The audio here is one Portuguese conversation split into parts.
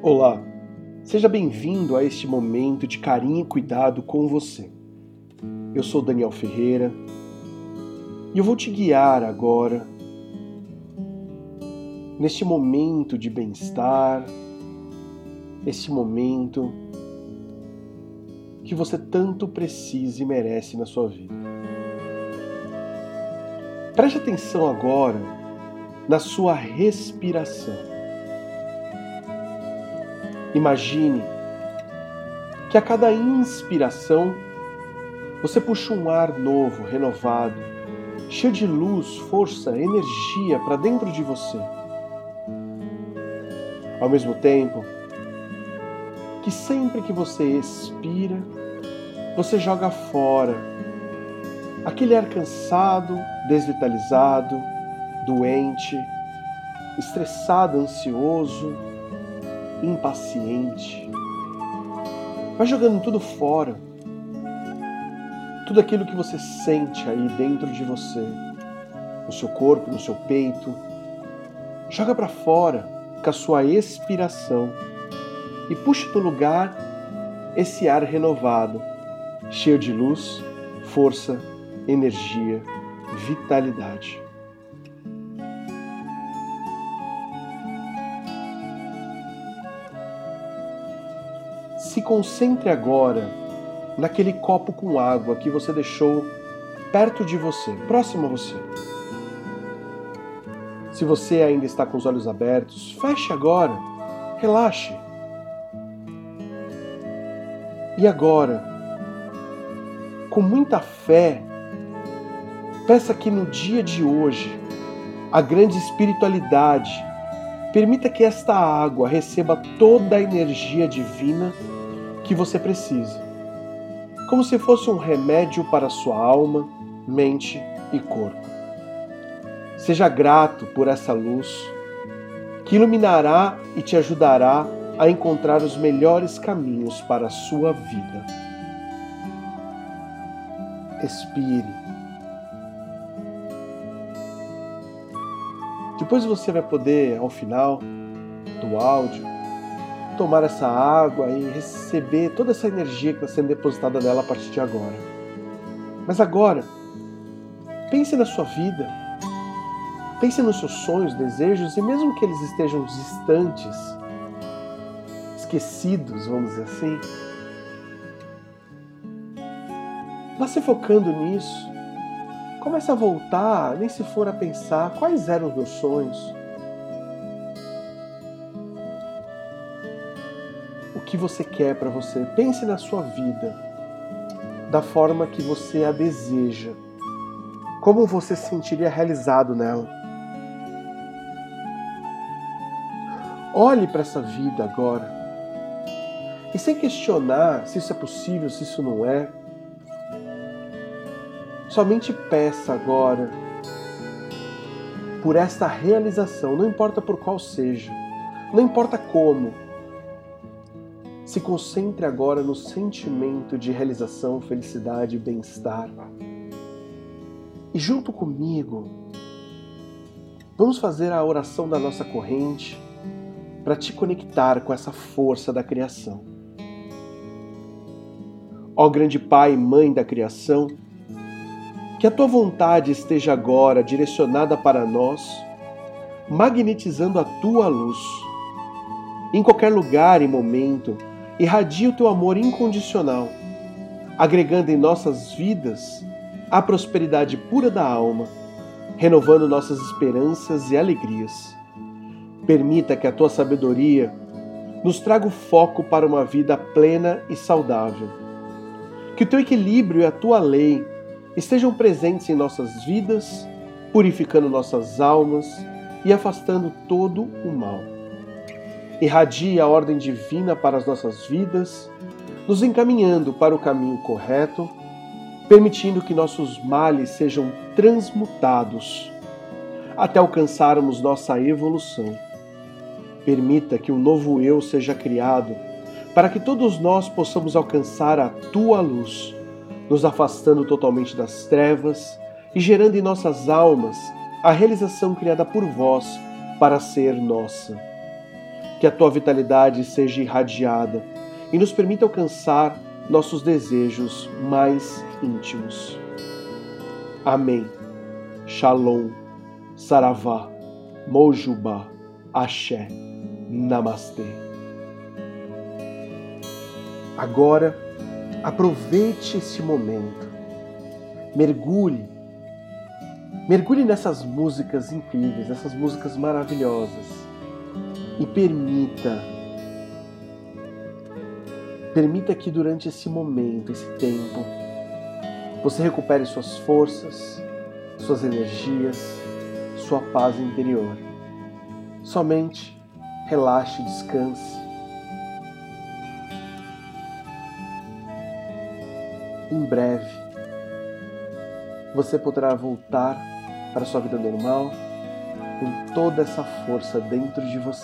Olá, seja bem-vindo a este momento de carinho e cuidado com você. Eu sou Daniel Ferreira e eu vou te guiar agora neste momento de bem-estar, este momento que você tanto precisa e merece na sua vida. Preste atenção agora na sua respiração. Imagine que a cada inspiração você puxa um ar novo, renovado, cheio de luz, força, energia para dentro de você. Ao mesmo tempo que sempre que você expira, você joga fora aquele ar cansado, desvitalizado, doente, estressado, ansioso, impaciente. Vai jogando tudo fora. Tudo aquilo que você sente aí dentro de você, no seu corpo, no seu peito. Joga para fora com a sua expiração e puxa do lugar esse ar renovado, cheio de luz, força, energia, vitalidade. Se concentre agora naquele copo com água que você deixou perto de você, próximo a você. Se você ainda está com os olhos abertos, feche agora, relaxe. E agora, com muita fé, peça que no dia de hoje, a grande espiritualidade permita que esta água receba toda a energia divina que você precisa, como se fosse um remédio para a sua alma, mente e corpo. Seja grato por essa luz que iluminará e te ajudará a encontrar os melhores caminhos para a sua vida. Expire. Depois você vai poder, ao final do áudio, tomar essa água e receber toda essa energia que está sendo depositada nela a partir de agora. Mas agora, pense na sua vida, pense nos seus sonhos, desejos, e mesmo que eles estejam distantes, esquecidos, vamos dizer assim, vá se focando nisso. Comece a voltar, nem se for a pensar quais eram os meus sonhos, o que você quer para você. Pense na sua vida, da forma que você a deseja, como você se sentiria realizado nela. Olhe para essa vida agora e, sem questionar se isso é possível, se isso não é, somente peça agora por esta realização, não importa por qual seja, não importa como. Se concentre agora no sentimento de realização, felicidade e bem-estar. E junto comigo, vamos fazer a oração da nossa corrente para te conectar com essa força da criação. Ó grande Pai e Mãe da criação, que a Tua vontade esteja agora direcionada para nós, magnetizando a Tua luz. Em qualquer lugar e momento, irradia o Teu amor incondicional, agregando em nossas vidas a prosperidade pura da alma, renovando nossas esperanças e alegrias. Permita que a Tua sabedoria nos traga o foco para uma vida plena e saudável. Que o Teu equilíbrio e a Tua lei estejam presentes em nossas vidas, purificando nossas almas e afastando todo o mal. Irradie a ordem divina para as nossas vidas, nos encaminhando para o caminho correto, permitindo que nossos males sejam transmutados até alcançarmos nossa evolução. Permita que um novo eu seja criado para que todos nós possamos alcançar a Tua luz, nos afastando totalmente das trevas e gerando em nossas almas a realização criada por Vós para ser nossa. que a tua vitalidade seja irradiada e nos permita alcançar nossos desejos mais íntimos. Amém. Shalom, Saravá, Mojubá, Axé, Namastê. Agora, aproveite esse momento. Mergulhe nessas músicas incríveis, nessas músicas maravilhosas e permita que durante esse momento, esse tempo, você recupere suas forças, suas energias, sua paz interior. Somente relaxe e descanse. Em breve, você poderá voltar para a sua vida normal com toda essa força dentro de você.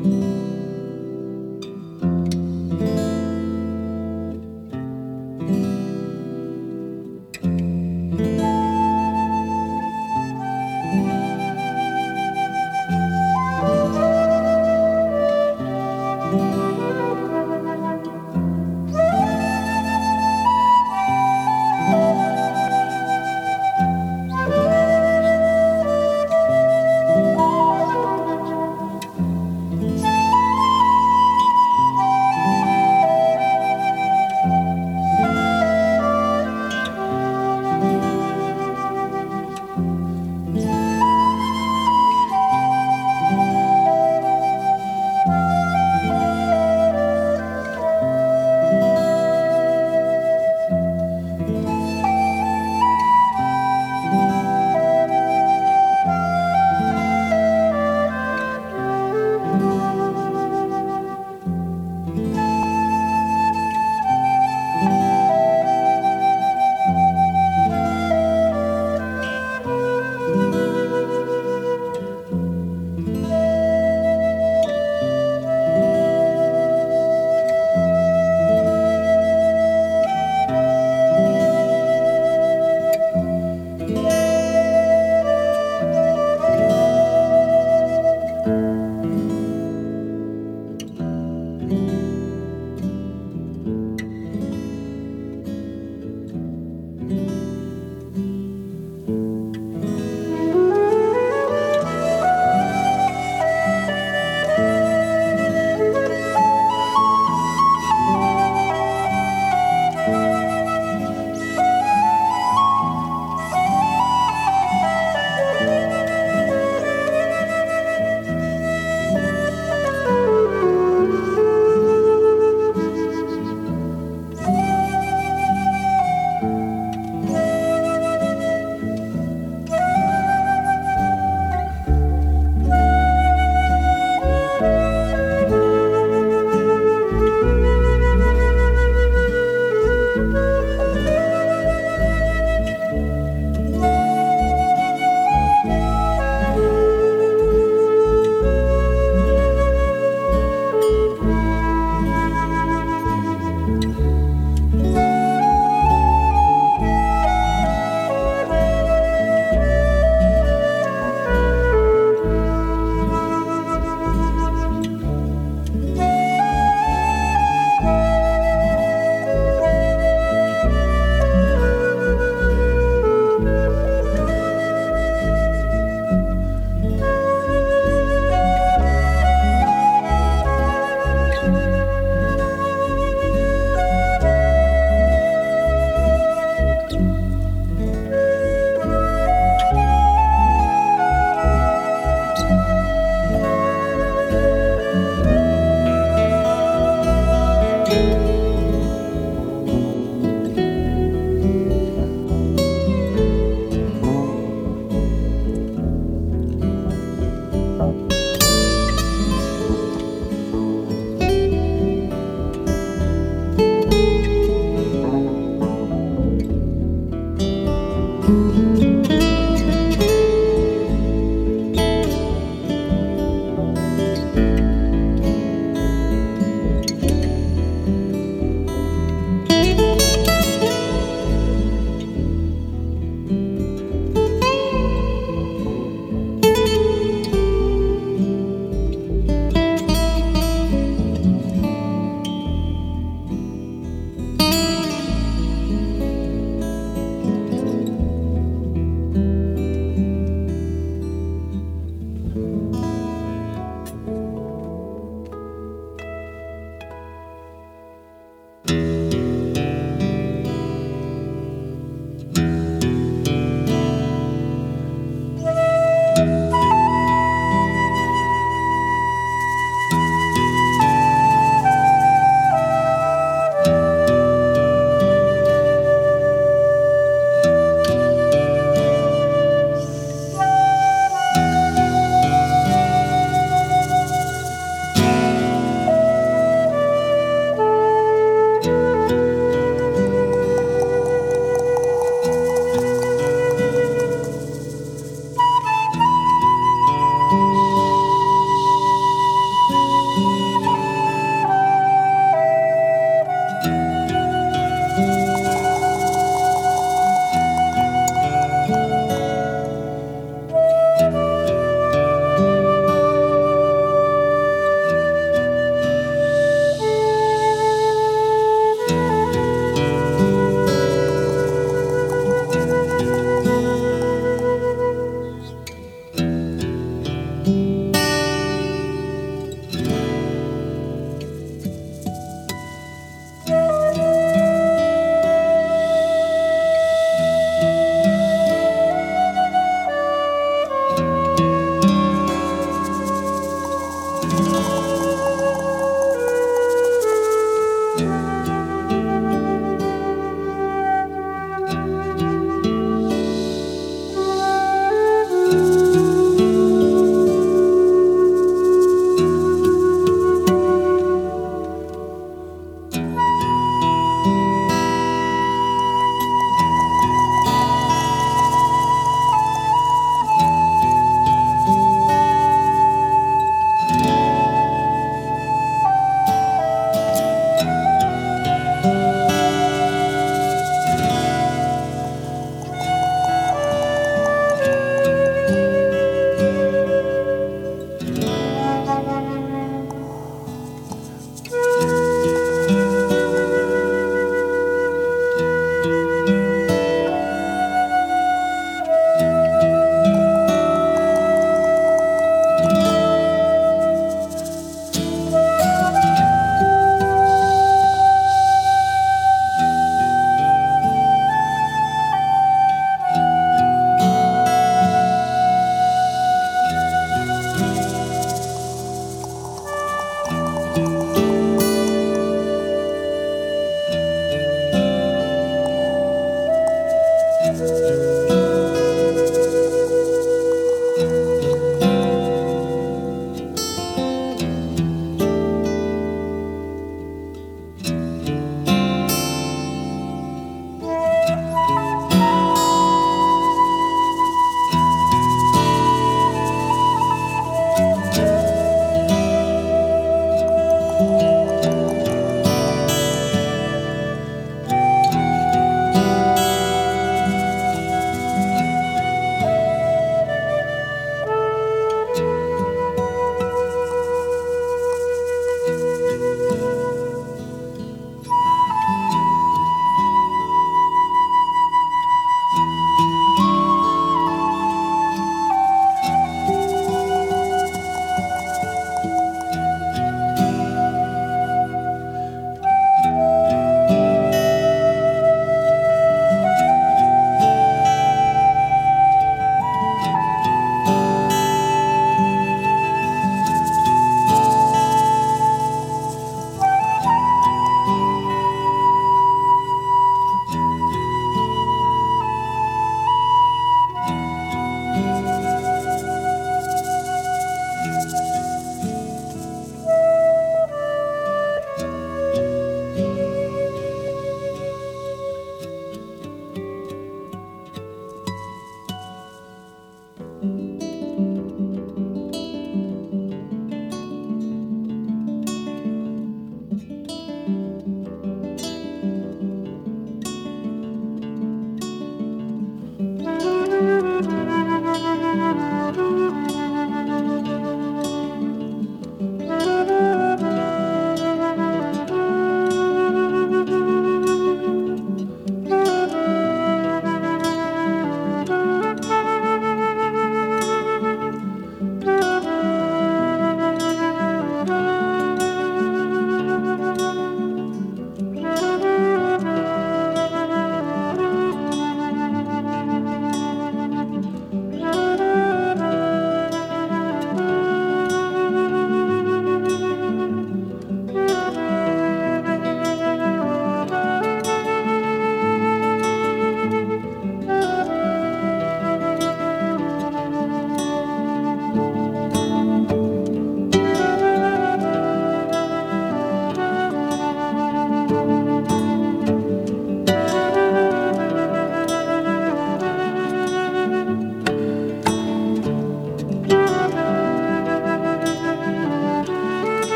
Amém.